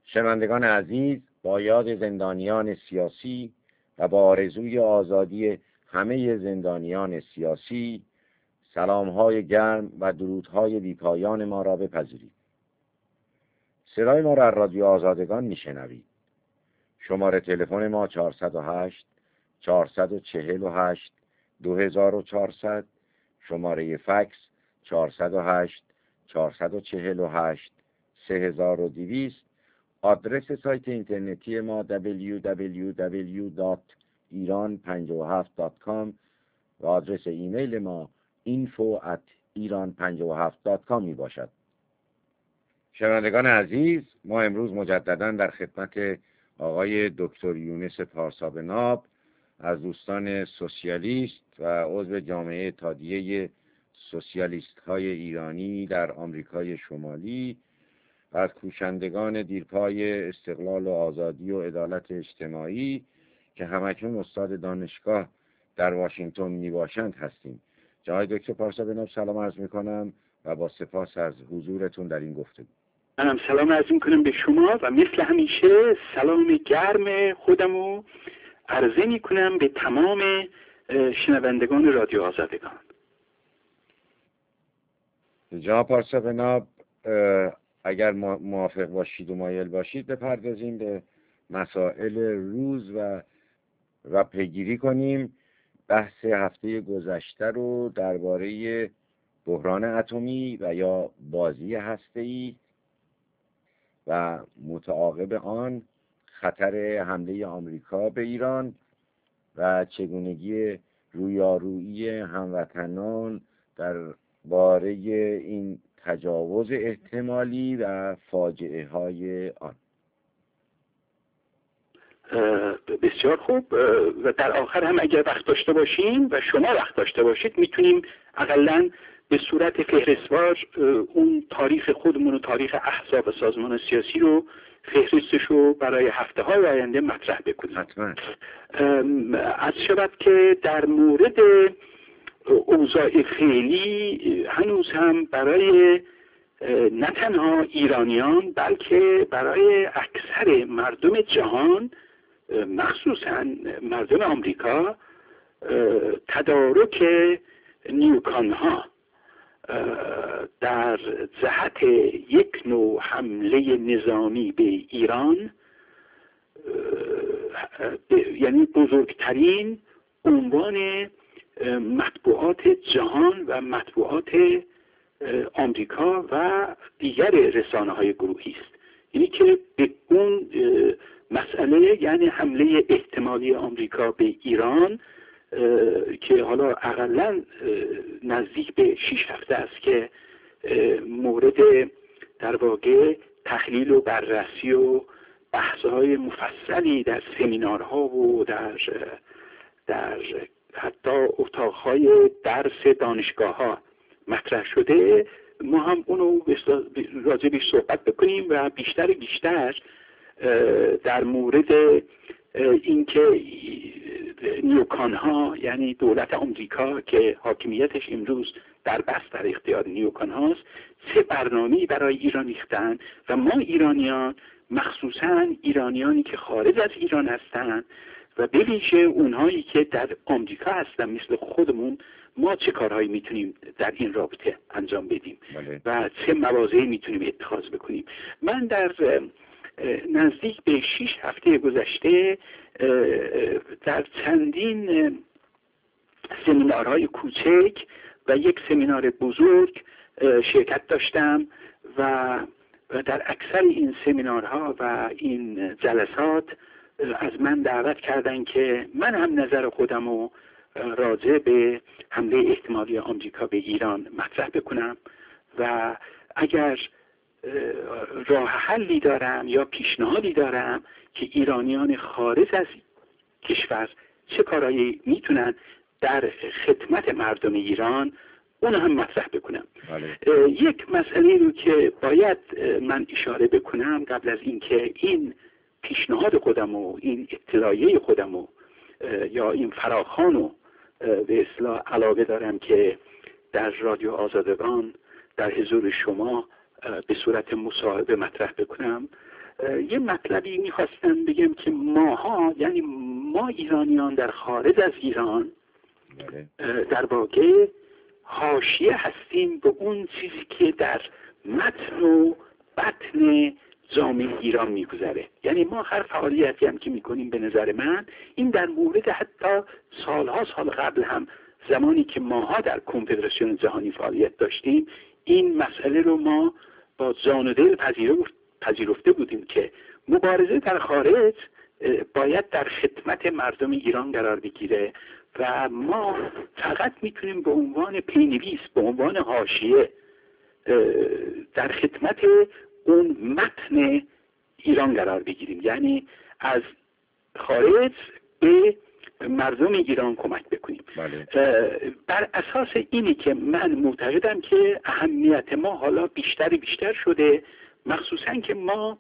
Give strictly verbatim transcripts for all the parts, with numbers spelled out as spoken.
شنوندگان عزیز، با یاد زندانیان سیاسی و با آرزوی آزادی همه زندانیان سیاسی، سلام‌های گرم و درودهای بی‌پایان ما را بپذیرید. صدای ما را از رادیو آزادگان میشنوید. شماره تلفن ما چهارصد و هشت چهارصد و چهل و هشت دو هزار و چهارصد، شماره فکس چهارصد و هشت چهارصد و چهل و هشت سه هزار و دویست، آدرس سایت اینترنتی ما دبلیو دبلیو دبلیو دات ایران پنجاه و هفت دات کام و آدرس ایمیل ما اینفو ات ایران پنجاه و هفت دات کام می باشد. شنوندگان عزیز، ما امروز مجددا در خدمت آقای دکتر یونس پارسابناب از دوستان سوسیالیست و عضو جامعه اتحادیه سوسیالیست های ایرانی در آمریکای شمالی و از کوشندگان دیرپای استقلال و آزادی و عدالت اجتماعی که همکنون استاد دانشگاه در واشنگتن می باشند هستیم. جناب دکتر پارسابناب سلام عرض می کنم و با سپاس از حضورتون در این گفتگو. منم سلام عرض می کنم به شما و مثل همیشه سلام گرم خودمو عرضه می کنم به تمام شنوندگان رادیو آزادگان. جناب پارسابناب، اگر موافق باشید و مایل باشید بپردازیم به مسائل روز و و پیگیری کنیم. بحث هفته گذشته رو درباره بحران اتمی و یا بازی هسته‌ای و متعاقب آن خطر حمله آمریکا به ایران و چگونگی رویارویی هموطنان درباره این تجاوز احتمالی و فاجعه های آن. بسیار خوب. و در آخر هم اگر وقت داشته باشیم و شما وقت داشته باشید میتونیم اقلن به صورت فهرستوار اون تاریخ خودمون و تاریخ احزاب سازمان سیاسی رو فهرستش رو برای هفته های آینده مطرح بکنیم. حتما. از شود که در مورد اوضاع فعلی هنوز هم برای نه تنها ایرانیان بلکه برای اکثر مردم جهان، مخصوصا مردم آمریکا، تدارک نیوکان ها در جهت یک نوع حمله نظامی به ایران، یعنی بزرگترین عنوان مطبوعات جهان و مطبوعات آمریکا و دیگر رسانه های گروهی است. یعنی که به اون مسئله، یعنی حمله احتمالی آمریکا به ایران که حالا اقلا نزدیک به شش هفته است که مورد در واقع تحلیل و بررسی و بحث‌های مفصلی در سمینارها و در در حتی اتاق‌های درس دانشگاه‌ها مطرح شده، ما هم اونو راجع بهش صحبت بکنیم و بیشتر بیشتر در مورد اینکه نیوکان ها، یعنی دولت آمریکا که حاکمیتش امروز در بست در اختیار نیوکان هاست، چه برنامه‌ای برای ایران ریختن و ما ایرانیان، مخصوصا ایرانیانی که خارج از ایران هستن و به ویژه اونهایی که در آمریکا هستن مثل خودمون، ما چه کارهایی میتونیم در این رابطه انجام بدیم بله. و چه مواضعی میتونیم اتخاذ بکنیم. من در نزدیک به شش هفته گذشته در چندین سمینارهای کوچک و یک سمینار بزرگ شرکت داشتم و در اکثر این سمینارها و این جلسات از من دعوت کردن که من هم نظر خودم رو راجع به حمله احتمالی آمریکا به ایران مطرح بکنم و اگر راه حلی دارم یا پیشنهادی دارم که ایرانیان خارج از کشور چه کارهایی میتونن در خدمت مردم ایران، اون هم مطرح بکنم. بله. یک مسئله رو که باید من اشاره بکنم قبل از اینکه این پیشنهاد خودم و این اطلاعیه خودم و یا این فراخوان رو به اصطلاح علاقه دارم که در رادیو آزادگان در حضور شما به صورت مصاحبه مطرح بکنم، یه مطلبی میخواستم بگم که ماها، یعنی ما ایرانیان در خارج از ایران در واقع حاشیه هستیم به اون چیزی که در متن و بطن جامعه ایران میگذره. یعنی ما هر فعالیتی هم که میکنیم به نظر من این در مورد حتی سالها سال قبل هم زمانی که ماها در کنفدراسیون جهانی فعالیت داشتیم این مسئله رو ما با جان و دل پذیرفته بودیم که مبارزه در خارج باید در خدمت مردم ایران قرار بگیره و ما فقط میتونیم به عنوان پینویس، به عنوان حاشیه در خدمت اون متن ایران قرار بگیریم، یعنی از خارج به مردم ایران کمک بکنیم. بله. بر اساس اینی که من معتقدم که اهمیت ما حالا بیشتر بیشتر شده، مخصوصا که ما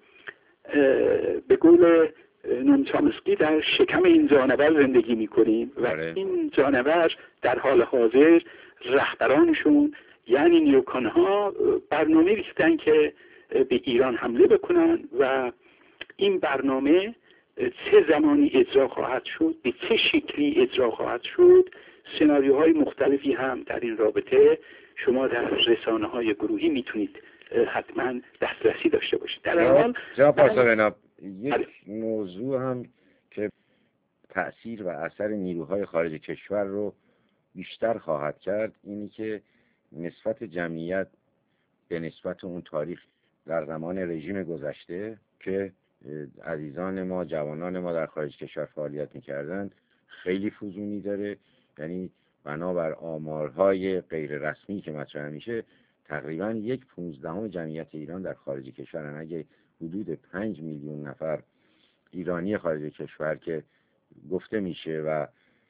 به قول نوم چامسکی در شکم این جانور زندگی میکنیم و بله. این جانور در حال حاضر رهبرانشون یعنی نیوکان ها برنامه ریختن که به ایران حمله بکنن و این برنامه چه زمانی اجرا خواهد شد، به چه شکلی اجرا خواهد شد، سناریوهای مختلفی هم در این رابطه شما در رسانه های گروهی میتونید حتما دسترسی داشته باشید. در حال جناب پاسارناب یک موضوع هم که تأثیر و اثر نیروهای خارج کشور رو بیشتر خواهد کرد اینی که نسبت جمعیت به نسبت اون تاریخ در زمان رژیم گذشته که عزیزان ما، جوانان ما در خارج کشور فعالیت میکردن خیلی فزونی داره. یعنی بنابر آمارهای غیر رسمی که مطرح میشه تقریبا یک پونزدهم جمعیت ایران در خارج کشورن. اگه حدود پنج میلیون نفر ایرانی خارج کشور که گفته میشه و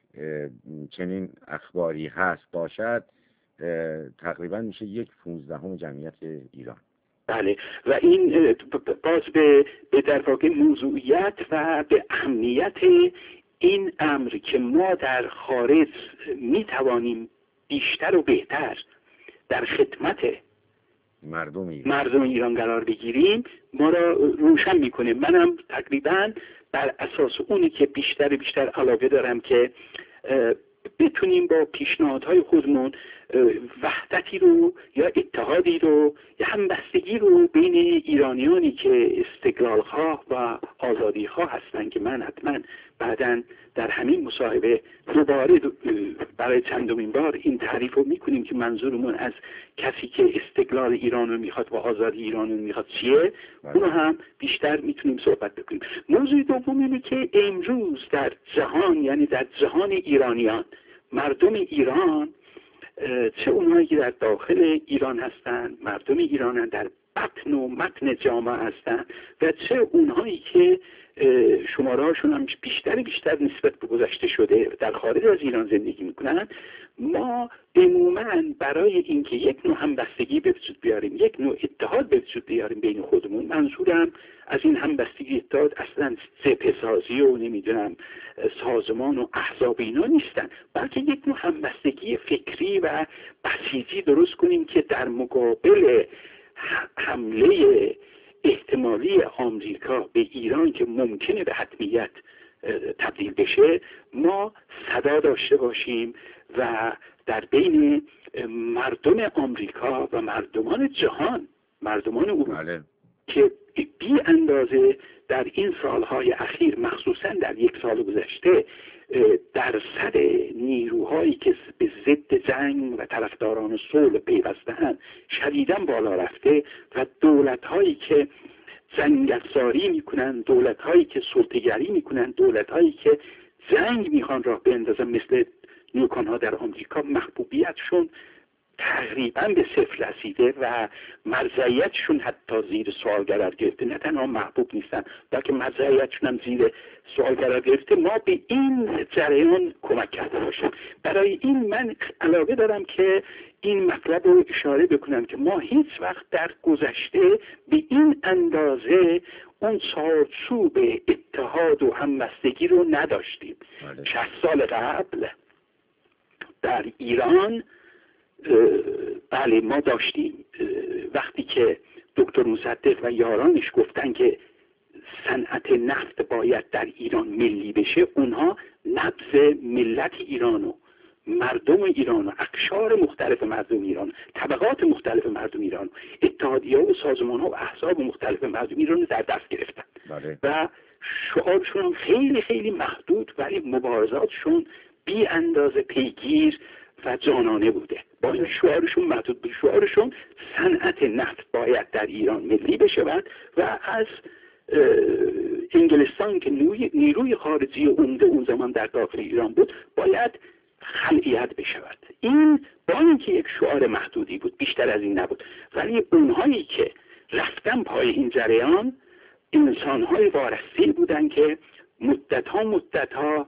چنین اخباری هست باشد تقریبا میشه یک پونزدهم جمعیت ایران. بله و این باز به در واقع موضوعیت و به اهمیت این امر که ما در خارج میتوانیم بیشتر و بهتر در خدمت مردم ایران, مردم ایران قرار بگیریم ما را روشن میکنه. منم تقریبا بر اساس اونی که بیشتر بیشتر علاقه دارم که بتونیم با پیشنهادهای خودمون وحدتی رو یا اتحادی رو یا همبستگی رو بین ایرانیانی که استقلالخواه و آزادیخواه هستن که من حتما بعداً در همین مصاحبه دوباره برای چندمین بار این تعریف رو میکنیم که منظورمون از کسی که استقلال ایران رو میخواد و آزادی ایران رو میخواد چیه، اونو هم بیشتر میتونیم صحبت بکنیم. موضوع دوم اینه که امروز در جهان، یعنی در جهان ایرانیان، مردم ایران، چه اونهایی که در داخل ایران هستن، مردم ایران در بطن و متن جامعه هستن و چه اونهایی که شماره هاشون هم بیشتر بیشتر نسبت به گذشته شده در خارج از ایران زندگی میکنن، ما عموما برای اینکه یک نوع همبستگی به وجود بیاریم، یک نوع اتحاد به وجود بیاریم بین خودمون، منظورم از این همبستگی اتحاد اصلا سپهسازی و نمیدونم سازمان و احزاب اینا نیستن، بلکه یک نوع همبستگی فکری و بسیجی درست کنیم که در مقابل حمله احتمالی آمریکا به ایران که ممکنه به حتمیت تبدیل بشه ما صدا داشته باشیم و در بین مردم آمریکا و مردمان جهان، مردمان اروپا که بی اندازه در این سالهای اخیر مخصوصا در یک سال گذشته درصد نیروهایی که به ضد جنگ و طرفداران صلح پیوسته‌اند شدیداً بالا رفته و دولت‌هایی که جنگ‌افزاری میکنن، دولت‌هایی که سلطه‌گری میکنن، دولت‌هایی که جنگ میخوان راه بندازن مثل نیوکان‌ها در آمریکا، محبوبیتشون تقریبا به صفر رسیده و مرجعیتشون حتی زیر سوال قرار گرفته. نه تنها محبوب نیستن بلکه مرجعیتشون هم زیر سوال قرار گرفته. ما به این جریان کمک کرده باشیم. برای این من علاقه دارم که این مطلب رو اشاره بکنم که ما هیچ وقت در گذشته به این اندازه اون چارچوب اتحاد و همبستگی رو نداشتیم. شصت سال قبل در ایران بله ما داشتیم. وقتی که دکتر مصدق و یارانش گفتن که صنعت نفت باید در ایران ملی بشه، اونها نبض ملت ایرانو، مردم ایران و اقشار مختلف مردم ایران، طبقات مختلف مردم ایران، اتحادیه و سازمان ها و احزاب مختلف مردم ایران در دست گرفتن بله. و شعارشون هم خیلی خیلی محدود ولی مبارزاتشون بی اندازه پیگیر و جانانه بوده. با این شعارشون محدود بود. شعارشون صنعت نفت باید در ایران ملی بشود و از انگلستان که نیروی خارجی عمده اون زمان در داخل ایران بود باید خلعیت بشود. این با اینکه یک شعار محدودی بود، بیشتر از این نبود، ولی اونهایی که رفتن پای این جریان انسان‌های وارسته بودن که مدت‌ها مدت‌ها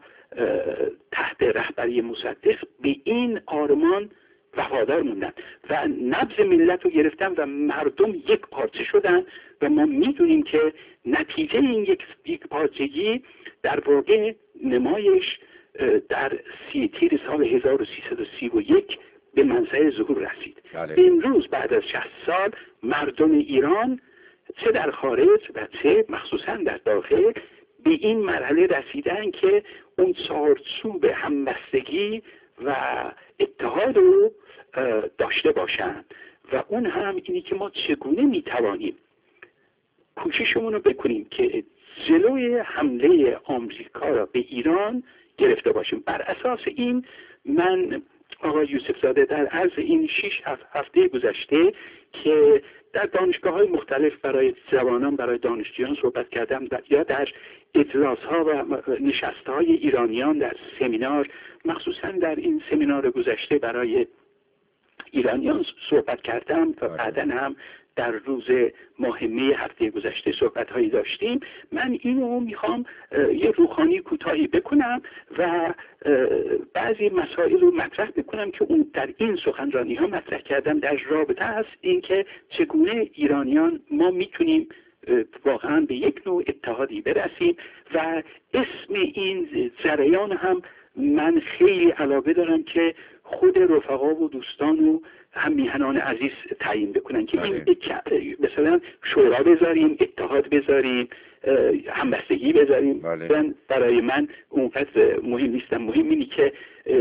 تحت رهبری مصدق به این آرمان وفادار موندن و نبض ملت رو گرفتن و مردم یک پارچه شدن و ما میدونیم که نتیجه این یک, یک پارچگی در واقع نمایش در سی تیر سال هزار و سیصد و سی و یک به منصه ظهور رسید. بله. امروز بعد از شصت سال مردم ایران چه در خارج و چه مخصوصا در داخل به این مرحله رسیدن که اون چارچوب همبستگی و اتحاد رو داشته باشند و اون هم اینی که ما چگونه میتوانیم کوششمون رو بکنیم که جلوی حمله آمریکا را به ایران گرفته باشیم. بر اساس این من آقای یوسف زاده در عرض این شش هفته گذشته که در دانشگاه های مختلف برای جوانان، برای دانشجویان صحبت کردم یا در اجلاس ها و نشست های ایرانیان در سمینار، مخصوصا در این سمینار گذشته برای ایرانیان صحبت کردم و بعداً هم در روز ماهمه هفته گذشته صحبت هایی داشتیم. من اینو میخوام یه روخانی کوتاهی بکنم و بعضی مسائل رو مطرح بکنم که اون در این سخنرانی ها مطرح کردم در رابطه هست این که چگونه ایرانیان ما میتونیم واقعا به یک نوع اتحادی برسیم و اسم این جریان هم من خیلی علاقه دارم که خود رفقا و دوستان و هم میهنان عزیز تعیین بکنن که این مثلا شورا بذاریم، اتحاد بذاریم، همبستگی بذاریم. بله. برای من اونقدر مهم نیستم، مهم اینی که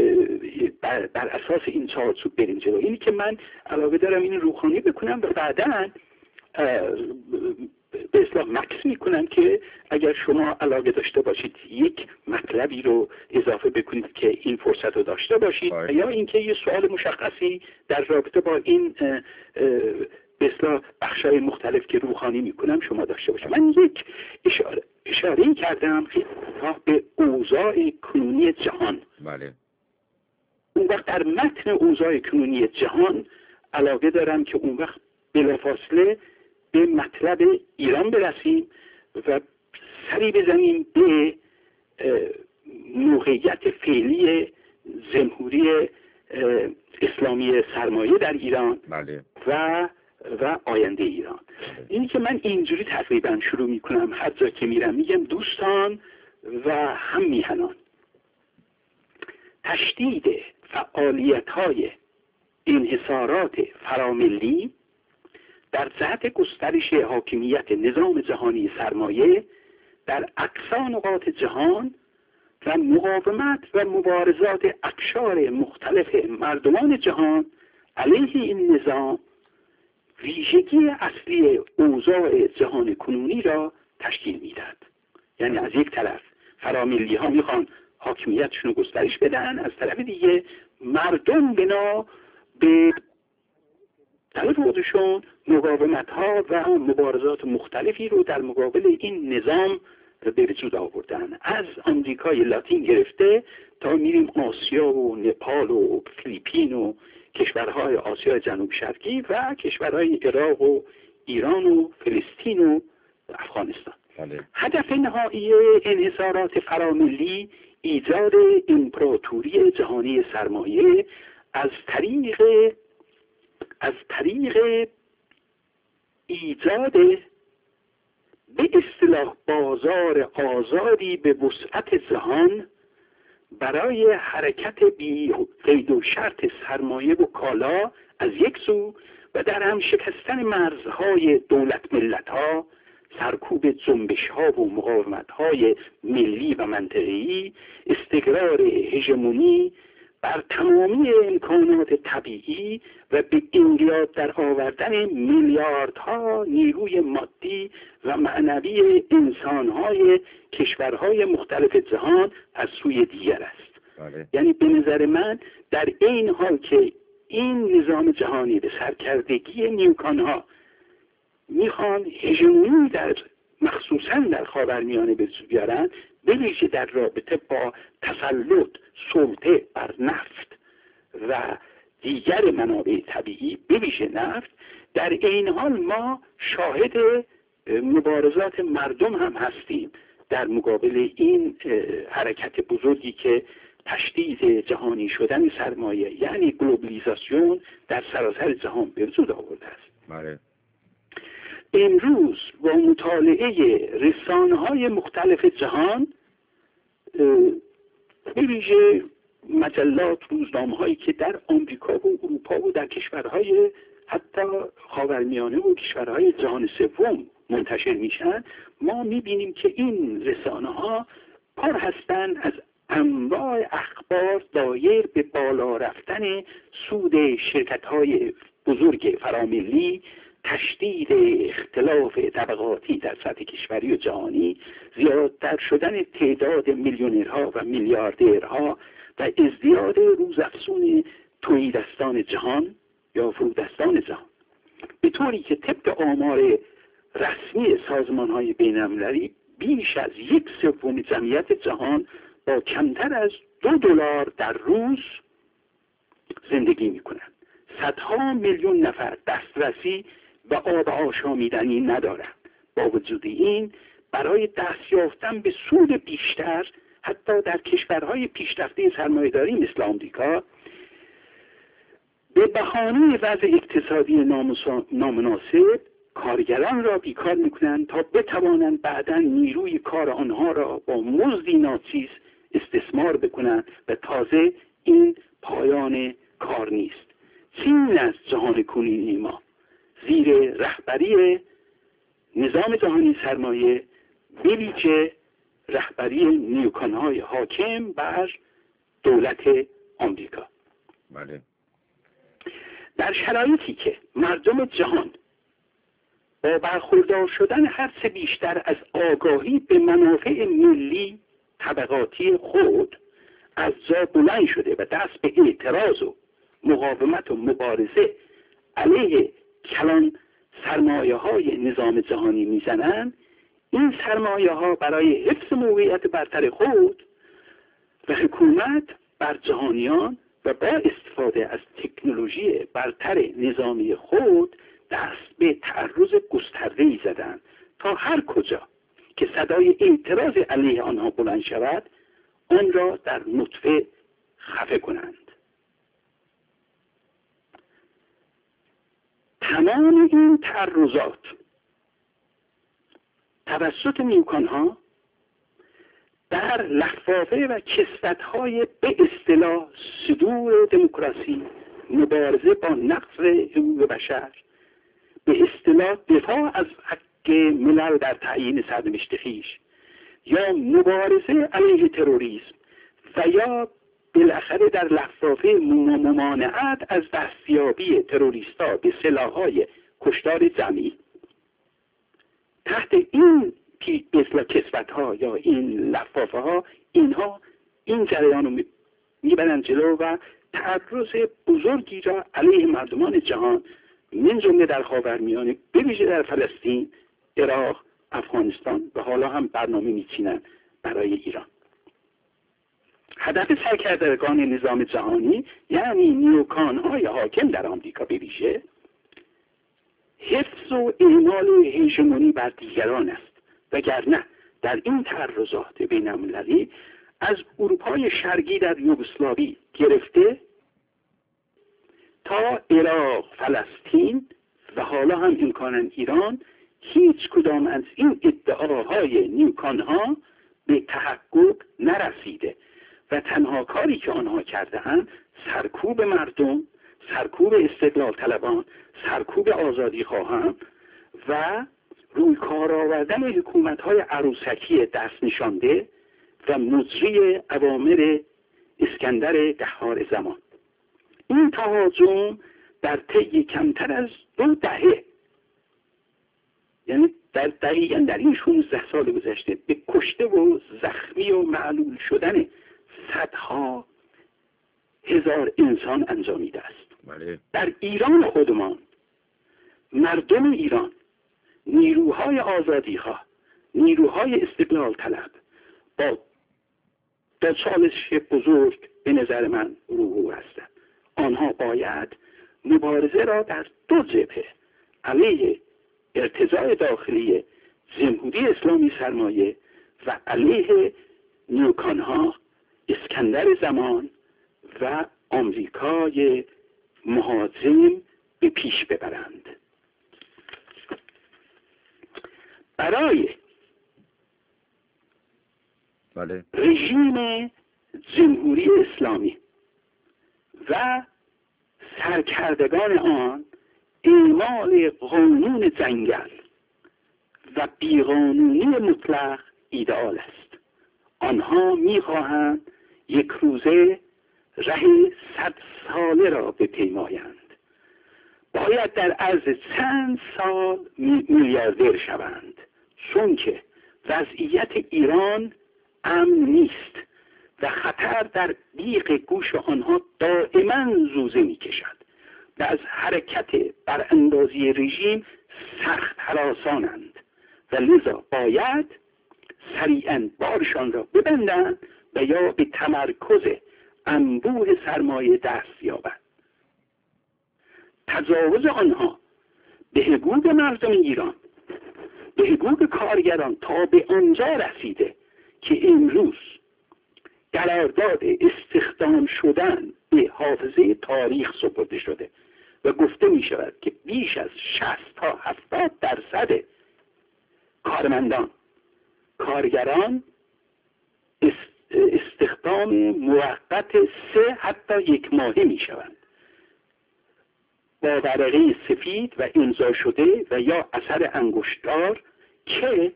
بر, بر اساس این چارچوب بریم جلو. اینی که من علاقه دارم این روخانی بکنم و بعداً به اصلاح مکس میکنم که اگر شما علاقه داشته باشید یک مطلبی رو اضافه بکنید که این فرصت رو داشته باشید آه. یا اینکه یه سوال مشخصی در رابطه با این به اصلاح بخشای مختلف که روخانی میکنم شما داشته باشید. من یک اشاره اشاره کردم به اوضاع کنونی جهان. بله. اون وقت در متن اوضاع کنونی جهان علاقه دارم که اون وقت بلافاصله به مطلب ایران برسیم و سری بزنیم به موقعیت فعلی جمهوری اسلامی سرمایه در ایران. بله. و و آینده ایران. بله. اینی که من اینجوری تقریبا شروع میکنم، هر جا که میرم میگم دوستان و هم میهنان، تشدید فعالیت‌های انحصارات فراملی در جهت گسترش حاکمیت نظام جهانی سرمایه در اقصا نقاط جهان و مقاومت و مبارزات اقشار مختلف مردمان جهان علیه این نظام ویژگی اصلی اوضاع جهان کنونی را تشکیل میدهد. یعنی از یک طرف فراملی ها میخوان حاکمیتشون رو گسترش بدن، از طرف دیگه مردم بنا به طرف خودشون مقاومت ها و مبارزات مختلفی رو در مقابل این نظام به وجود آوردن. از آمریکای لاتین گرفته تا میریم آسیا و نپال و فیلیپین و کشورهای آسیا جنوب شرقی و کشورهای عراق و ایران و فلسطین و افغانستان. بله. هدف نهایی انحصارات فراملی ایجاد امپراتوری جهانی سرمایه از طریق از طریق ایجاد به اصطلاح بازار آزادی به وسعت جهان برای حرکت بی قید و شرط سرمایه و کالا از یک سو و در هم شکستن مرزهای دولت ملت ها سرکوب جنبش ها و مقاومت های ملی و منطقه‌ای، استقرار هژمونی بر تمامی امکانات طبیعی و به انقلاب در آوردن میلیاردها نیروی مادی و معنوی انسانهای کشورهای مختلف جهان از سوی دیگر است. بله. یعنی به نظر من در این حال که این نظام جهانی به سرکردگی نیوکانها میخوان هژمونی در مخصوصا در خاورمیانه به وجود بیارن، به ویژه در رابطه با تسلط سلطه بر نفت و دیگر منابع طبیعی به ویژه نفت، در این حال ما شاهد مبارزات مردم هم هستیم در مقابل این حرکت بزرگی که تشدید جهانی شدن سرمایه یعنی گلوبالیزاسیون در سراسر جهان به وجود آورده است. بله. امروز با مطالعه رسانه‌های مختلف جهان، به ویژه مجلات، روزنامه‌هایی که در آمریکا و اروپا و در کشورهای حتی خاورمیانه و کشورهای جهان سوم منتشر میشن، ما میبینیم که این رسانه‌ها پر هستند از انواع اخبار دایر به بالا رفتن سود شرکت‌های بزرگ فراملی، تشدید اختلاف طبقاتی در سطح کشوری و جهانی، زیادتر شدن تعداد میلیونرها و میلیاردرها و ازدیاد روزافزون تهیدستان جهان یا فرودستان جهان، به طوری که طبق آمار رسمی سازمان‌های بین‌المللی بیش از یک سوم جمعیت جهان با کمتر از دو دلار در روز زندگی می‌کنند. صدها میلیون نفر دسترسی و آب آشامیدنی ندارند. با وجود این برای دست یافتن به سود بیشتر، حتی در کشورهای پیشرفته سرمایه‌داری مثل آمریکا، به بهانه وضع اقتصادی نامناسب کارگران را بیکار میکنند تا بتوانند بعداً نیروی کار آنها را با مزدی ناچیز استثمار بکنند و تازه این پایان کار نیست. چین از جهان کنونی ما زیر رهبری نظام جهانی سرمایه، به ویژه رهبری نیوکان‌های حاکم بر دولت آمریکا. بله. در شرایطی که مردم جهان با برخوردار شدن هرچه بیشتر از آگاهی به منافع ملی طبقاتی خود از جا بلند شده و دست به اعتراض و مقاومت و مبارزه علیه کلان سرمایه های نظام جهانی میزنند، این سرمایه ها برای حفظ موقعیت برتر خود و حکومت بر جهانیان و با استفاده از تکنولوژی برتر نظامی خود دست به تعرض گسترده‌ای زدند تا هر کجا که صدای اعتراض علیه آنها بلند شود آن را در نطفه خفه کنند. تمام این تعرضات توسط نیوکان‌ها در لفافه و کسوت‌های به اصطلاح صدور دموکراسی، مبارزه با نقض حقوق بشر، به اصطلاح دفاع از حق ملل در تعیین سرنوشت خویش، یا مبارزه علیه تروریسم و یا بالاخره در لفافه ممانعت از دستیابی تروریستا به سلاح‌های کشتار جمعی، تحت این کسوت‌ها یا این لفافه ها اینها این جریان رو میبرن جلو و تعرض بزرگی را علیه مردمان جهان من جمله در خاورمیانه، به ویژه در فلسطین، عراق، افغانستان و حالا هم برنامه میچینن برای ایران. هدف سرکردگان نظام جهانی یعنی نیوکان‌های حاکم در آمریکا به ویژه حفظ و اعمال هژمونی بر دیگران است، وگرنه در این تعرضات بین‌المللی از اروپای شرقی در یوگسلاوی گرفته تا عراق، فلسطین و حالا هم امکاناً ایران، هیچ کدام از این ادعاهای نیوکان‌ها به تحقق نرسیده و تنها کاری که آنها کرده اند سرکوب مردم، سرکوب استقلال طلبان، سرکوب آزادی خواهان و روی کار آوردن حکومت‌های عروسکی دست نشانده و مجری اوامر اسکندر قهار زمان. این تهاجم در طی کمتر از دو دهه، یعنی در دقیقاً در این شانزده سال گذشته، به کشته و زخمی و معلول شدن صدها هزار انسان انجامیده است. بله. در ایران خودمان، مردم ایران، نیروهای آزادیخواه، نیروهای استقلال طلب با با چالش بزرگ به نظر من روبرو هستند. آنها باید مبارزه را در دو جبهه علیه ارتجاع داخلی جمهوری اسلامی سرمایه و علیه نیوکانها، اسکندر زمان و آمریکای مهاجم به پیش ببرند. برای بله. رژیم جمهوری اسلامی و سرکردگان آن اعمال قانون جنگل و بیقانونی مطلق ایدئال است. آنها میخواهند یک روزه ره صد ساله را بپیمایند. باید در عرض چند سال میلیاردر شوند، چون که وضعیت ایران امن نیست و خطر در بیق گوش آنها دائما زوزه میکشد و از حرکت براندازی رژیم سخت هراسانند و لذا باید سریعا بارشان را ببندند و یا به تمرکز انبوه سرمایه دست یابند. تجاوز آنها به حقوق مردم ایران، به حقوق کارگران تا به آنجا رسیده که امروز قرارداد استخدام شدن به حافظه تاریخ سپرده شده و گفته می شود که بیش از شصت تا هفتاد درصد کارمندان، کارگران استخدام موقت سه حتی یک ماهه می شوند با ورقه سفید و امضا شده و یا اثر انگشتار، که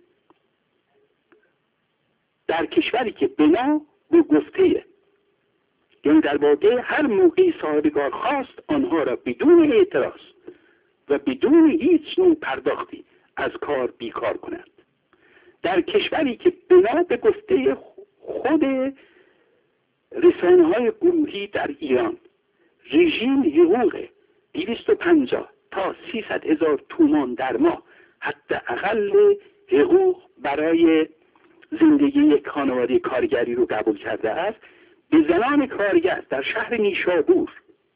در کشوری که بنا به گفته، یعنی در واقع هر موقعی صاحبکار خواست آنها را بدون اعتراض و بدون هیچ نوع پرداختی از کار بیکار کنند. در کشوری که بنا به گفته خود رسانه‌های گروهی در ایران رژیم حقوق دویست و پنجاه تا سیصد هزار تومان در ماه حداقل حقوق برای زندگی یک خانواده کارگری رو قبول کرده است، به زنان کارگر در شهر نیشابور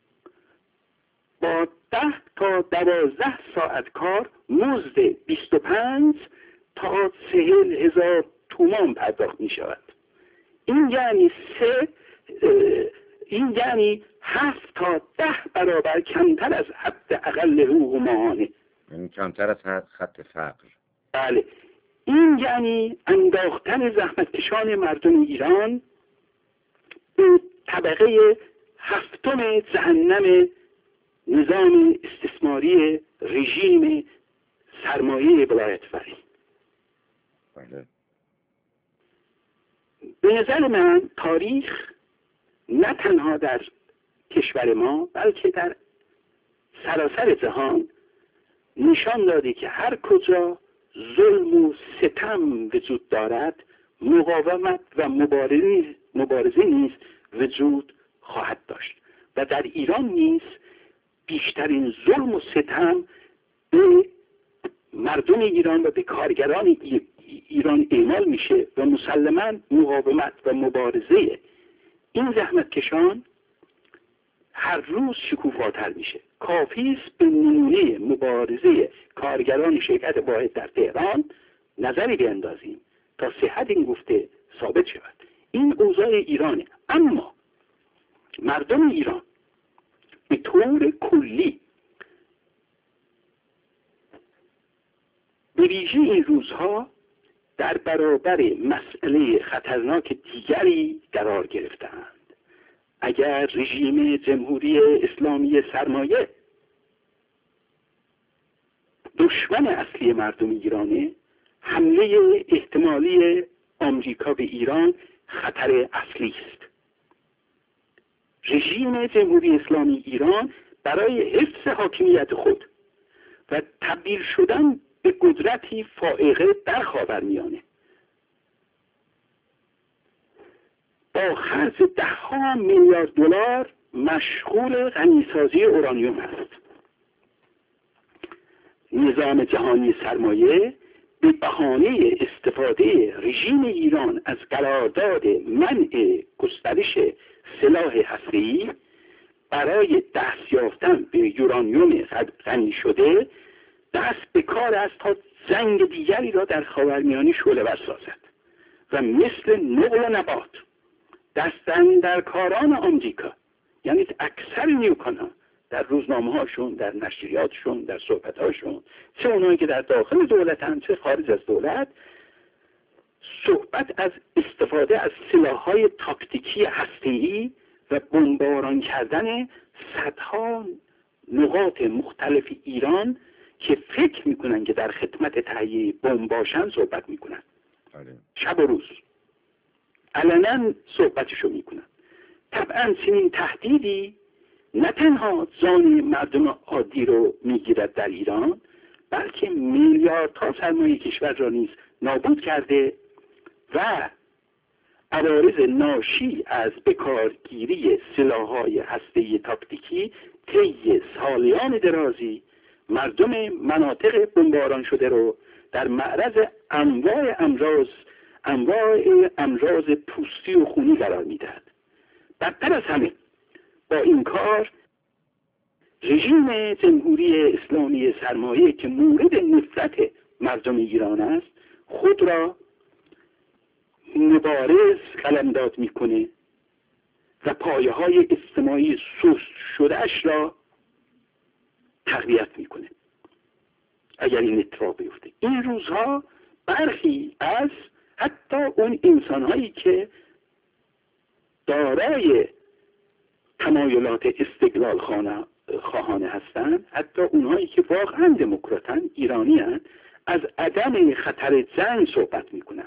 با ده تا دوازده ساعت کار مزد بیست و پنج تا چهل هزار تومان پرداخت می شود. این یعنی سه این یعنی هفت تا ده برابر کمتر از حداقل حقوق ماهانه، یعنی کمتر از خط فقر. بله. این یعنی انداختن زحمتکشان مردم ایران به طبقه هفتم جهنم نظام استثماری رژیم سرمایه ولایت فقیه. بله. به نظر من تاریخ نه تنها در کشور ما بلکه در سراسر جهان نشان داده که هر کجا ظلم و ستم وجود دارد مقاومت و مبارزه مبارزه نیز وجود خواهد داشت و در ایران نیز بیشترین ظلم و ستم به مردم ایران و به کارگران ایران اعمال میشه و مسلماً مقاومت و مبارزه این زحمتکشان هر روز شکوفاتر میشه. کافی است به نمونه مبارزه کارگران شرکت واحد در تهران نظری بیندازیم تا صحت این گفته ثابت شود. این اوضاع ایرانه. اما مردم ایران به طور کلی به ویژه این روزها در برابر مسئله خطرناک دیگری قرار گرفتند. اگر رژیم جمهوری اسلامی سرمایه دشمن اصلی مردم ایرانه، حمله احتمالی آمریکا به ایران خطر اصلی است. رژیم جمهوری اسلامی ایران برای حفظ حاکمیت خود و تبدیل شدن به قدرتی فائقه در خاورمیانه با خرج ده ها میلیارد دلار مشغول غنیسازی اورانیوم است. نظام جهانی سرمایه به بهانه استفاده رژیم ایران از قرارداد منع گسترش سلاح هسته‌ای برای دست یافتن به یورانیوم غنی شده دست به کار است تا جنگ دیگری را در خاورمیانه شعله‌ور سازد و مثل نقل و نبات دستن در کاران آمریکا، یعنی اکثر نیوکان‌ها در روزنامه هاشون، در نشریاتشون، در صحبت هاشون، چه اونایی که در داخل دولتن چه خارج از دولت، صحبت از استفاده از سلاح‌های تاکتیکی هسته‌ای و بمباران کردن صدها نقاط مختلف ایران که فکر میکنن که در خدمت تهیه بمب باشن صحبت میکنن. شب و روز علنا صحبتشو میکنن. طبعا چنین تهدیدی نه تنها جان مردم عادی رو میگیرد در ایران، بلکه میلیاردها سرمایه کشور را نیز نابود کرده و عوارض ناشی از بکارگیری سلاح‌های هسته‌ای تاکتیکی طی سالیان درازی مردم مناطق بمباران شده رو در معرض انواع امراض انواع امراض پوستی و خونی قرار میدهد. بدتر از همه با این کار رژیم جمهوری اسلامی سرمایه که مورد نفرت مردم ایران است خود را مبارز قلمداد میکنه و پایه های اجتماعی سست شدهش را تقویت میکنه اگر این اتفاق بیفته. این روزها برخی از حتی اون انسانهایی که دارای تمایلات استقلال خواهانه هستند، حتی اونهایی که واقعا دموکراتن، ایرانی هستند، از عدم خطر جنگ صحبت میکنن.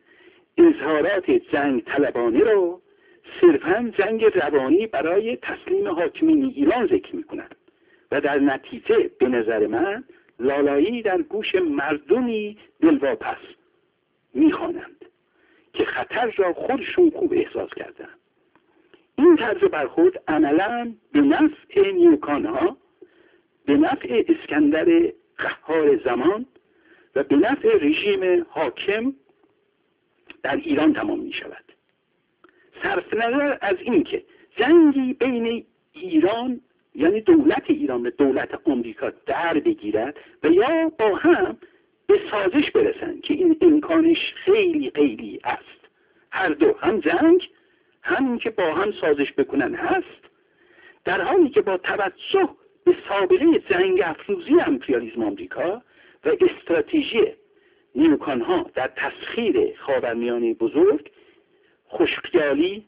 اظهارات جنگ طلبانه رو صرفا جنگ روانی برای تسلیم حاکمین ایران ذکر میکنن و در نتیجه به نظر من لالایی در گوش مردمی دلواپس میخوانند که خطر را خودشون خوب احساس کردند. این طرز برخورد عملاً به نفع نیوکان‌ها، به نفع اسکندر قهار زمان و به نفع رژیم حاکم در ایران تمام می شود. صرف نظر از این که جنگی بین ایران یعنی دولت ایران و دولت آمریکا در بگیرد و یا با هم به سازش برسن که این امکانش خیلی خیلی است. هر دو، هم جنگ همین که با هم سازش بکنن هست، در حالی که با توجه به سابقه جنگ افروزی امپریالیسم آمریکا و استراتژی نیوکان‌ها در تسخیر خاورمیانه بزرگ، خوشخیالی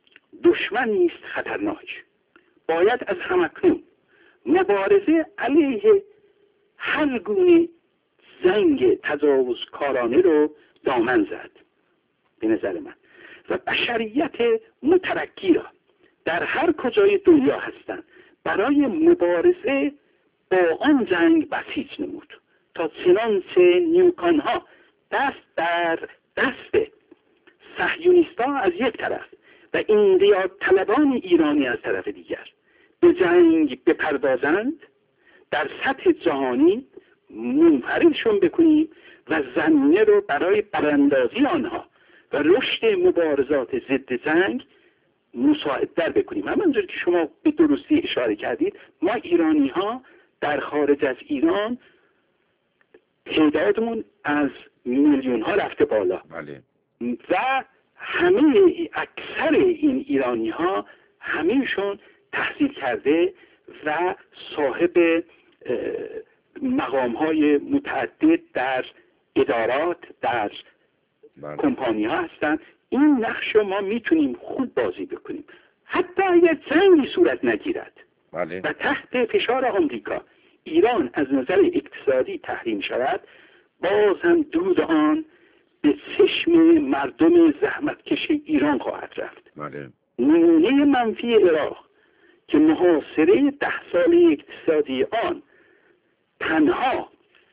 دشمنی است خطرناک. باید از همکنون مبارزه علیه هر گونه جنگ تجاوزکارانه رو دامن زد به نظر من و بشریت مترکی را در هر کجای دنیا هستند برای مبارزه با آن جنگ بسیج نمود تا چنانچه نیوکان‌ها دست در دست صهیونیست‌ها از یک طرف و ایندیا طلبان ایرانی از طرف دیگر به جنگ بپردازند، در سطح جهانی منفردشون بکنیم و زمینه رو برای براندازی آنها و رشد مبارزات ضد جنگ مساعدتر بکنیم. همونجور که شما به درستی اشاره کردید، ما ایرانی ها در خارج از ایران تعدادمون از میلیون ها رفته بالا. بله. و همه اکثر این ایرانی ها همهشون تحصیل کرده و صاحب مقام های متعدد در ادارات، در بله. کمپانی ها هستن. این نقش ما میتونیم خود بازی بکنیم حتی اگر جنگی صورت نگیرد. بله. و تحت فشار آمریکا ایران از نظر اقتصادی تحریم شود، باز هم دود آن به چشم مردم زحمتکش ایران خواهد رفت. بله. نمونه منفی عراق که محاصره ده ساله اقتصادی آن تنها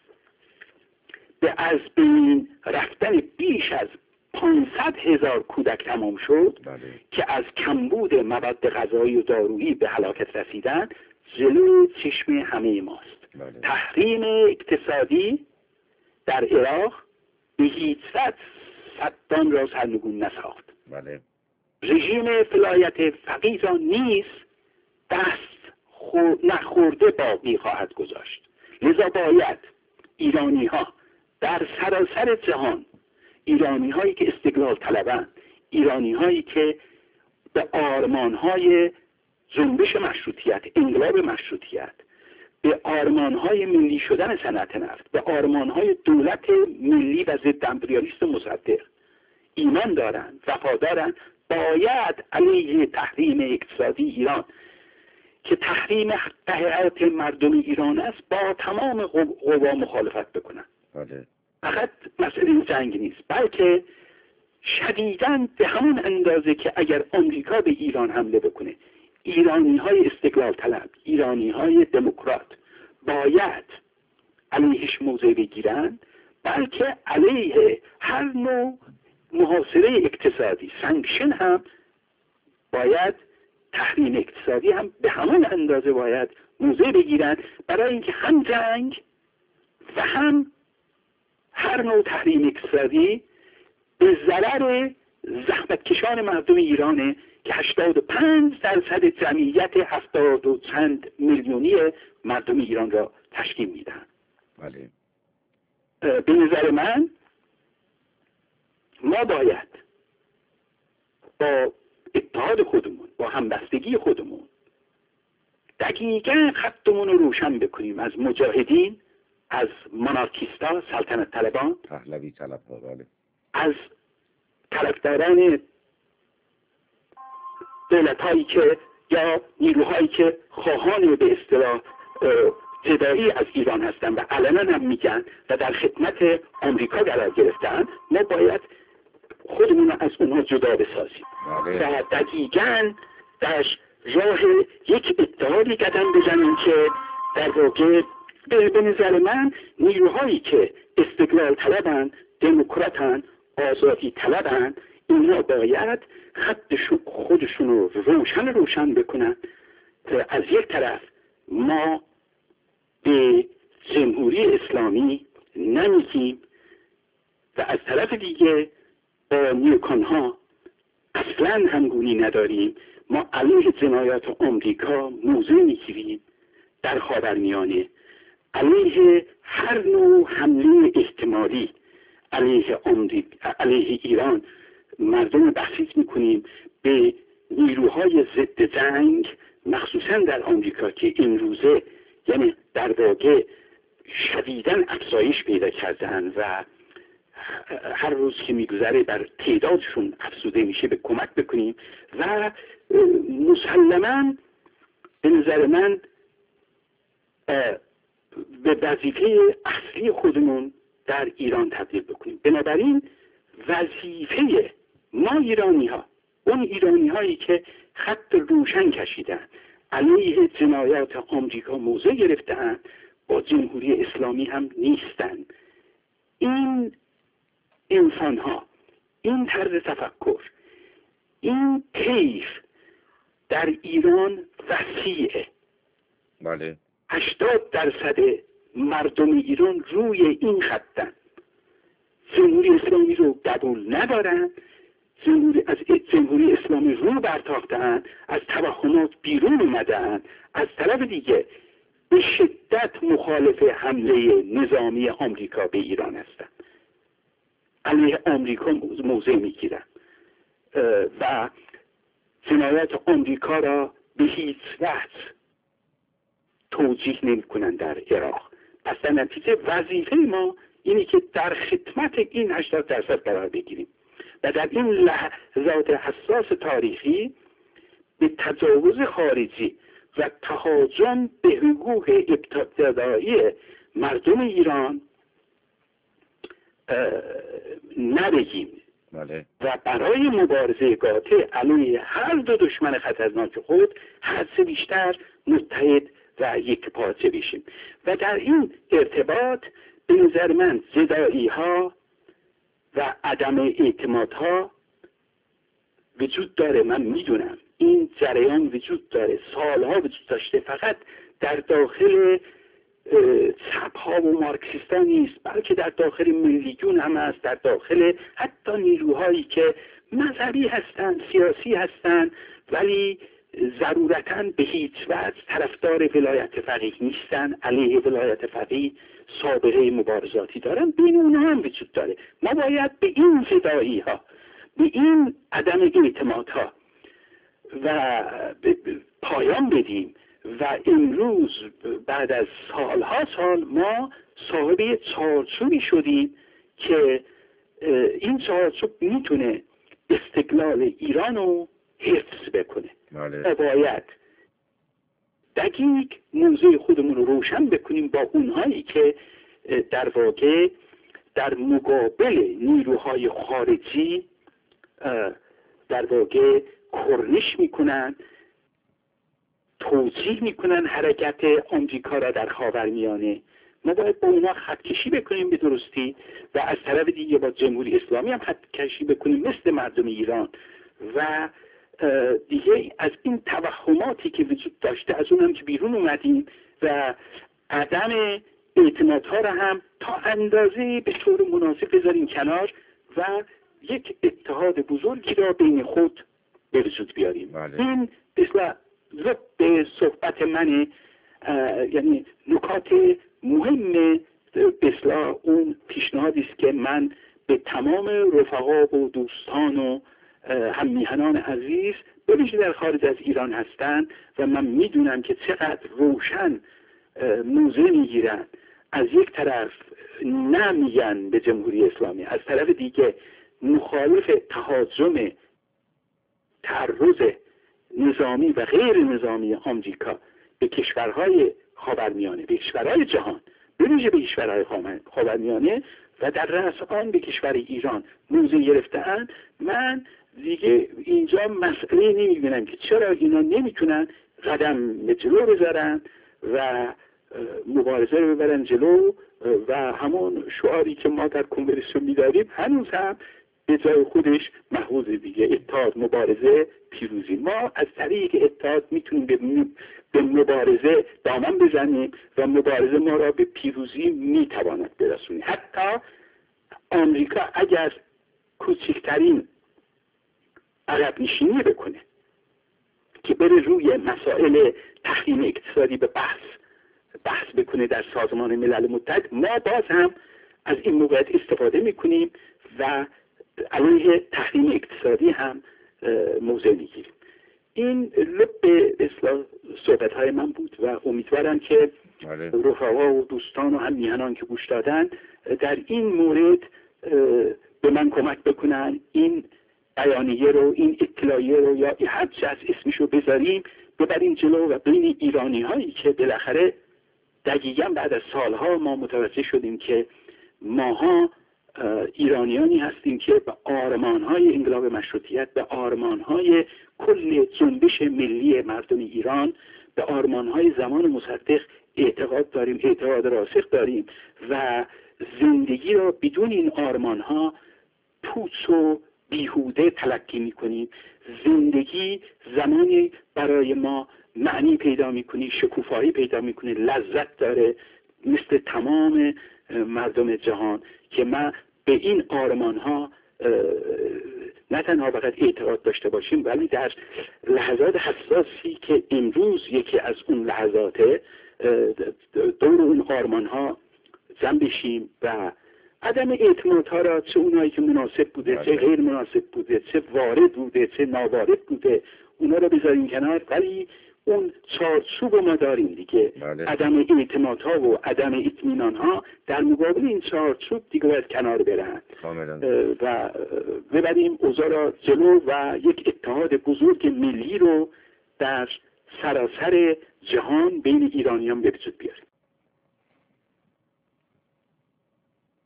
به از بین رفتن بیش از پانصد هزار کودک تمام شد، بله. که از کمبود مواد غذایی و دارویی به هلاکت رسیدن، جلوی چشم همه ماست. بله. تحریم اقتصادی در عراق به هیچ وجه صدام را سرنگون نساخت. بله. رژیم فلایت فقیه را نیز دست نخورده باقی خواهد گذاشت. لذا باید ایرانی ها در سراسر جهان، ایرانی هایی که استقلال طلبند، ایرانی هایی که به آرمان های جنبش مشروطیت، انقلاب مشروطیت، به آرمان های ملی شدن صنعت نفت، به آرمان های دولت ملی و ضد امپریالیست مصدق ایمان دارند، وفادارند، باید علیه تحریم اقتصادی ایران که تحریم حیات مردم ایران است با تمام قوا مخالفت بکنند. بله. فقط مسئله جنگ نیست، بلکه شدیداً به همون اندازه که اگر آمریکا به ایران حمله بکنه، ایرانی های استقلال طلب، ایرانی های دموکرات باید علیهش موضع بگیرن، بلکه علیه هر نوع محاصره اقتصادی، سانکشن هم باید، تحریم اقتصادی هم به همون اندازه باید موضع بگیرن، برای اینکه هم جنگ و هم هر نوع تحریم اقتصادی به ضرر زحمتکشان مردم ایرانه که هشتاد و پنج درصد جمعیت هفتاد و چند میلیونی مردم ایران را تشکیل میدن. بله. به نظر من ما باید با اتحاد خودمون، با همبستگی خودمون دقیقاً خطمون رو روشن بکنیم، از مجاهدین، از مونارکیستا، سلطنت طلبان، پهلوی طلبها، بله، از طرفداران دولت‌هایی که یا نیروهایی که خواهان به اصطلاح جدایی از ایران هستند و علنا هم میگن و در خدمت آمریکا قرار گرفتن، ما باید خودمون رو از اونها جدا بسازیم. بله. و دقیقاً در راه یک اتحادی قدم بزنیم که در واقع به نظر من نیروهایی که استقلال طلبن، دموکراتن، آزادی طلبن، اینها باید خط خودشون رو روشن روشن بکنن که از یک طرف ما به جمهوری اسلامی نمیگیم و از طرف دیگه با نیوکان ها اصلا همگونی نداریم. ما علیه جنایات آمریکا موضع میگیریم در خاورمیانه، علیه هر نوع حمله احتمالی علیه آمریکا، علیه ایران مردم بسیج میکنیم. به نیروهای ضد جنگ مخصوصا در آمریکا که این روزه یعنی در واقع شدیداً افزایش پیدا کردن و هر روز که میگذره بر تعدادشون افزوده میشه، به کمک بکنیم و مسلماً به نظر من به وظیفه اصلی خودمون در ایران تبدیل بکنیم. بنابراین وظیفه ما ایرانی ها، اون ایرانی هایی که خط روشن کشیدن، علیه جنایات آمریکا موضع گرفتن، با جمهوری اسلامی هم نیستن. این انسان ها، این طرز تفکر، این طیف در ایران وسیعه. بله. هشتاد درصد مردم ایران روی این خطن. جمهوری اسلامی رو قبول ندارن، جمهوری از جمهوری اسلامی رو برتافتن، از توهمات بیرون اومدن، از طرف دیگه به شدت مخالف حمله نظامی آمریکا به ایران هستن، علیه آمریکا موضع میگیرن و جنایات آمریکا را به هیچ وجه توجیه نمی کنن در عراق. پس در نتیجه وظیفه ما اینی که در خدمت این هشتاد درصد قرار بگیریم و در این لحظات حساس تاریخی به تجاوز خارجی و تهاجم به حقوق ابتدایی مردم ایران نبگیم بله. و برای مبارزه قاطع علیه هر دو دشمن خطرناک خود هرچه بیشتر متحد و یک پارچه بشیم. و در این ارتباط به نظر من زدایی ها و عدم اعتماد ها وجود داره. من میدونم این جریان وجود داره، سالها وجود داشته، فقط در داخل چپ ها و مارکسیست ها نیست، بلکه در داخل ملیون هم است، در داخل حتی نیروهایی که مذهبی هستند، سیاسی هستند، ولی ضرورتاً به هیچ وجه طرفدار ولایت فقیه نیستن، علیه ولایت فقیه سابقه مبارزاتی دارن. بین اونها هم وجود داره. ما باید به این زدایی ها، به این عدم اعتماد ها و پایان بدیم و امروز بعد از سالها سال ما صاحب چارچوبی شدیم که این چارچوب میتونه استقلال ایران رو حفظ بکنه. ما باید دقیق موضوع خودمون رو روشن بکنیم با اونهایی که در واقع در مقابل نیروهای خارجی در واقع کرنش میکنن، توجیه میکنن حرکت آمریکا را در خاورمیانه. ما باید با اونها خط کشی بکنیم به درستی و از طرف دیگه با جمهوری اسلامی هم خط کشی بکنیم مثل مردم ایران و دیگه از این توهماتی که وجود داشته از اون هم که بیرون اومدیم و عدم اعتمادها را هم تا اندازه به طور مناسب بذاریم کنار و یک اتحاد بزرگی را بین خود به وجود بیاریم. بله. این مثل به صحبت من یعنی نکات مهم مثل اون پیشنهادی است که من به تمام رفقا و دوستان و هم میهنان عزیز به ویژه در خارج از ایران هستند و من میدونم که چقدر روشن موضع میگیرن. از یک طرف نمیگن به جمهوری اسلامی، از طرف دیگه مخالف تهاجم تعرض نظامی و غیر نظامی آمریکا به کشورهای خاورمیانه، به کشورهای جهان، به ویژه به کشورهای خاورمیانه و در رأس آن به کشور ایران موضع گرفته‌اند. من دیگه اینجا مسئله نمیبینم که چرا اینا نمیتونن قدم به جلو بذارن و مبارزه رو ببرن جلو و همون شعاری که ما در کنگرهشون می‌داریم هنوز هم به جای خودش محفوظ دیگه: اتحاد، مبارزه، پیروزی. ما از طریق اتحاد میتونیم به, به مبارزه دامن بزنیم و مبارزه ما را به پیروزی میتواند برسونیم. حتی آمریکا اگر کوچکترین عقب نشینی بکنه که بره روی مسائل تحریم اقتصادی به بحث بحث بکنه در سازمان ملل متحد، ما باز هم از این موقعیت استفاده میکنیم و علیه تحریم اقتصادی هم موضع میگیریم. این لب اصلاح صحبت های من بود و امیدوارم که رفقا و دوستان و هم میهنان که گوش دادن در این مورد به من کمک بکنن، این بیانیه رو، این اطلاعیه رو یا هر چه از اسمشو بذاریم ببریم جلو و بین ایرانی هایی که بالاخره دقیقاً بعد از سالها ما متوجه شدیم که ماها ایرانیانی هستیم که به آرمانهای انقلاب مشروطیت، به آرمانهای کل جنبش ملی مردم ایران، به آرمانهای زمان مصدق اعتقاد داریم، اعتقاد راسخ داریم و زندگی را بدون این آرمانها پوچ و بیهوده تلقی میکنیم. زندگی زمانی برای ما معنی پیدا میکنه، شکوفایی پیدا میکنه، لذت داره مثل تمام مردم جهان که ما به این آرمان ها نه تنها فقط اعتقاد داشته باشیم ولی در لحظات حساسی که امروز یکی از اون لحظاته دور اون آرمان ها جمع بشیم و عدم اعتماد ها را، چه اونایی که مناسب بوده چه غیر مناسب بوده، چه وارد بوده چه ناوارد بوده، اونا را بذاریم کنار، ولی اون چارچوب ما داریم دیگه. بله. عدم اعتماد ها و عدم اطمینان ها در مقابل این چارچوب دیگه باید کنار برن و ببریم اوضاع را جلو و یک اتحاد بزرگ ملی رو در سراسر جهان بین ایرانیان به وجود بیاریم.